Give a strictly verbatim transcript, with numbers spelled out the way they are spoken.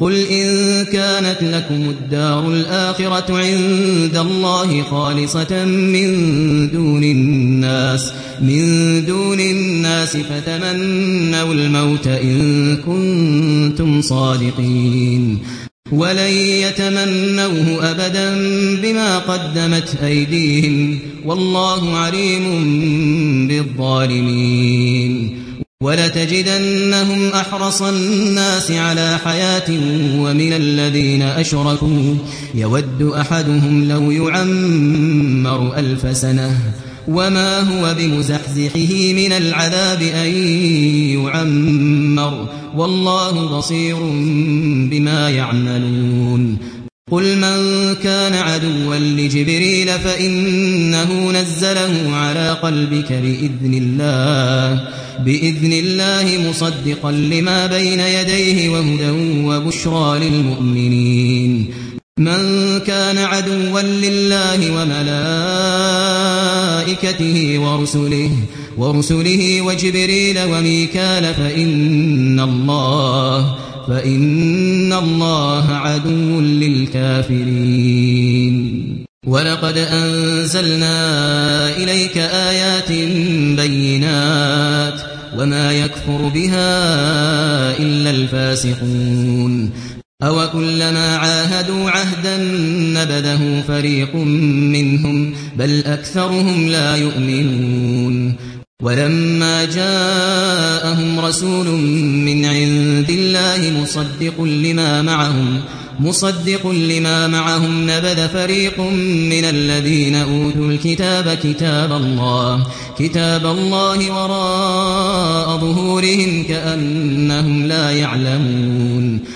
قل إن كانت لكم الدار الآخرة عند الله خالصة من دون الناس من دون الناس فتمنوا الموت إن كنتم صادقين ولن يتمنوه أبدا بما قدمت أيديهم والله عليم بالظالمين ولتجدنهم أحرص الناس على حياة ومن الذين أشركوا يود أحدهم لو يعمر ألف سنة وما هو بمزحزحه من العذاب أن يعمر والله بصير بما يعملون قل من كان عدوا لجبريل فإنه نزله على قلبك بإذن الله بإذن الله مصدقا لما بين يديه وهدى وبشرى للمؤمنين من كان عدوا لله وملائكته ورسله ورسله وجبريل وميكال فإن الله فإن الله عدو للكافرين ولقد أنزلنا إليك آيات بينات وما يكفر بها إلا الفاسقون أو كلما عاهدوا عهدا نبذه فريق منهم بل أكثرهم لا يؤمنون ولما جاءهم رسول من عند الله مصدق لما معهم مصدق لما معهم نبذ فريق من الذين أوتوا الكتاب كتاب الله كتاب الله وراء ظهورهم كأنهم لا يعلمون